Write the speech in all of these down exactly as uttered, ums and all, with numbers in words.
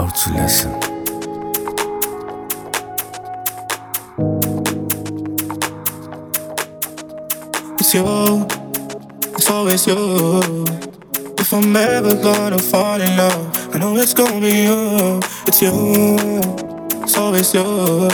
about to listen. It's you, it's always you. If I'm ever gonna fall in love, I know it's gonna be you. It's you, it's always you.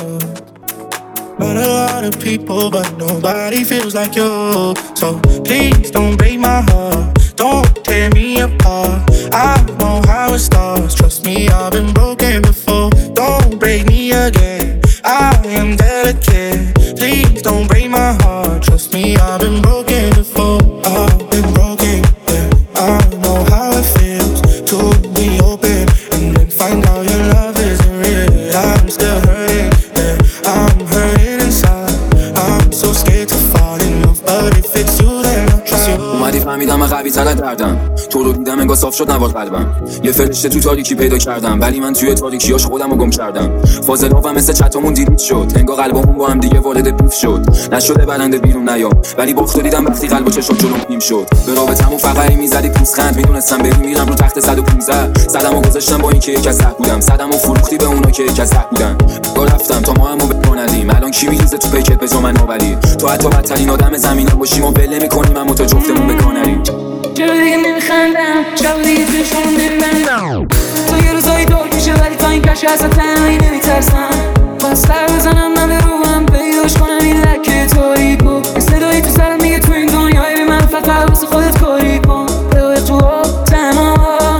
But a lot of people, but nobody feels like you. So please don't break my heart, don't tear me apart. I know how it starts, trust me, I've been broken before. Don't break me again, I am delicate. Please don't break my heart, trust me, I've been broken before. I've been broken, yeah. I know how it feels to be open and then find out your love isn't real. I'm still hurting, yeah. I'm hurting inside. I'm so scared to fall in love, but if it's you then I'll try. اومدی فهمیدم من قوی تر از دردم، تو رو دیدم انگار صاف شد نوار قلبم. یه فرشته تو تاریکی پیدا کردم، ولی من توی تاریکیاش خودم رو گم کردم. فاضلابم مثل چتامون دیلیت شد، انگار قلبمون با هم دیگه وارد بیف شد. نشده برنده بیرون نیام، ولی باختو دیدم وقتی قلب و چشم جلوم نیم شد. به رابطمون فقری میزدی پوزخند، میدونستم بری میرم رو تخت صد و پانزده. صدمو گذاشتم با اینکه یک از ده بودم، صدمو فروختی به اونا که یک از ده بودن. با رفتم تا ما همو بکنادیم، الان کی میریزه تو پیکت به جا من ناولی. تو حتی بدترین آدم زمینم باشیم و ول می‌کنیم اما تا جفتمون بکناریم. چرا دیگه نمیخندم، چرا دیگه توشون نمیبندم. تا یه روزایی دور میشه ولی تا این کشه اصلا تنهایی نمیترسم. باز سر بزنم من به روحم، پیداش کنم این لکه تاریک و یه صدایی تو سرم میگه تو این دنیای بی من فقط واسه خودت کاری کن. بگوی تو آب تنها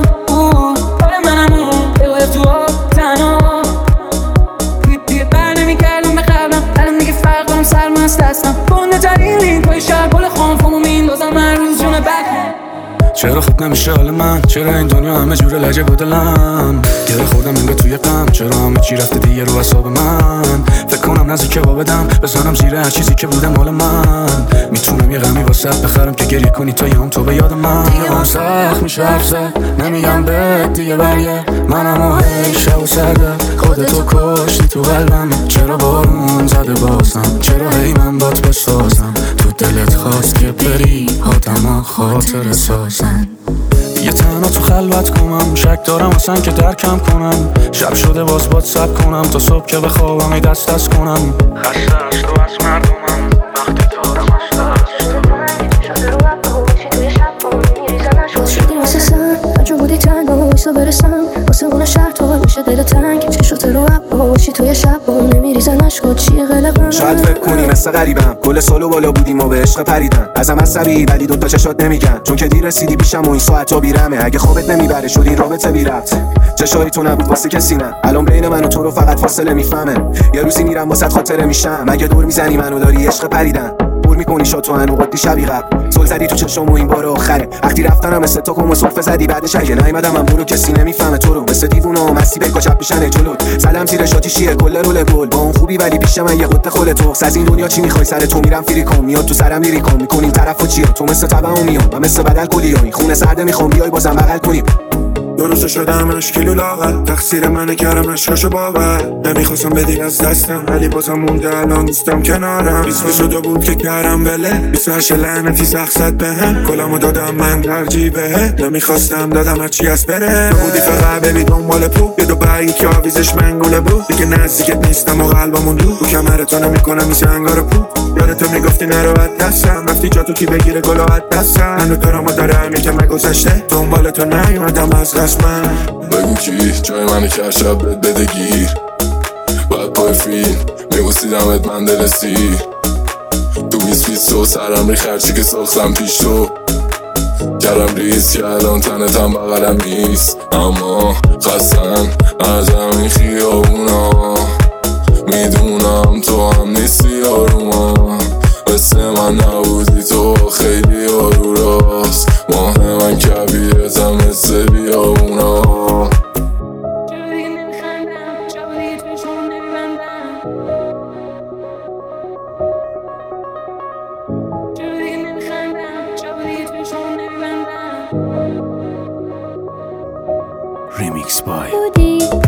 پای منم اون، بگوی تو آب تنها دیگه بر نمیکردم به قبلم، الان دیگه فرق دارم سرم از دستم. بنده ترین لینک های شهر گل خانفامو میندازم هر روز جون بد. چرا خوب نمیشه حال من، چرا این دنیا همه جور لجه بدلم. گره خوردم انگار توی غم، چرا همه چی رفته دیگه رو حساب من. فکر کنم نزدیکه با بدم، بزنم زیر هر چیزی که بوده مال من. میتونم یه غمی واسه بخرم که گریه کنی تا یه هم تو به یاد من. دیگه سخت میشه حرف زد، نمیگم به دیگه برگه. منم و هی شب و سرده، خودتو کشتی تو قلبم. چرا بارون زده بازم، چرا هی من بات بسازم. تو دلت خواست که بری، آدم خاطر سازم. یه تنها تو خلوت کنم، شک دارم اصلا که درکم کنم. شب شده باز باد سب کنم تا صبح که بخوابم ای دست دست کنم. خسته از تو از مردمم، وقتی دارم از دست شده رو باشی توی شب میریزنش شدی واسه سن، هرجا بودی تنگ واسه برسم. واسه اون شهر تو میشه دل تنگ، چشوت رو باشی توی شب نمیریزنش خود چیه قلقم. شاید فکر کنی مثل غریبم، کل سالو بالا بودیم و به عشق پریدن. ازم عصبی ولی دوتا چشات نمیگن، چون که دیر رسیدی پیشم و این ساعت تا بیرمه. اگه خوابت نمیبره شد این رابطه بی ربط، چشای تو نبود واسه کسی نه. الان بین من و تو رو فقط فاصله میفهمه. یه روزی میرم واسه خاطره میشم، اگه دور میزنی منو داری عشق پریدن. بور میکنی شاد تو هنو قدی شبی قبل، زل زدی تو چشم و این بار آخره. وقتی رفتنم مثل تو کم و صرفه زدی، بعدش اگه نیومدم من برو کسی نمیفهمه تو رو. مثل دیوونه و مستی بگا چپ میشنه جلوت، زدم زیر شاتیشیه کل رول گل. با اون خوبی ولی پیش من یه قطه خل تو. از این دنیا چی میخوای سر تو میرم فری کن، میاد تو سرم میری کن. میکنیم طرفو چیه تو مثل تبعو میام و مثل بدل کلیایی. خونه سرده میخوام بیای بازم بغل کنیم. دو روزه شدم اشکیلو لاغل، تقصیر منه کردم عشقشو باور. نمیخواستم بدین از دستم ولی بازم مونده الان دوستم کنارم. بیست شده بود که کردم بله، بیست و هشت لعنتی سخت زد بهم. کلامو دادم من ترجیح بهت، نمیخواستم دادم هرچی از بره. تو بودی فقط ببی دنبال پو، یه دو برگی که آویزش منگوله بود. دیگه نزدیکت نیستم و قلبمون دور، رو کمرتو نمیکنم مثل انگار پو. یادتو میگفتی نرو بد دستم، رفتی جا تو کی بگیره گل و بد دستم. منو دارم و داره همین که مگذشته، دنبال تو نیومدم از من. بگو کی جای منو که شب بد بده گیر. باید پای فیلم میگوستیدمت من دل سیر. تو بیس بیس تو سرم ری خرچی که ساختم پیش تو. کردم ریز که الان تنتم بغلم نیست، اما خستن از همین خیابونا. میدونم تو هم نیستی آروما، مثل من نبودی تو خیلی آرو راست. ماه من کبیرتم مثل بیابونا. چرا دیگه نمیخندم، چرا دیگه توشون نمیبندم. چرا دیگه نمیخندم، چرا دیگه توشون نمیبندم. Remix by بودی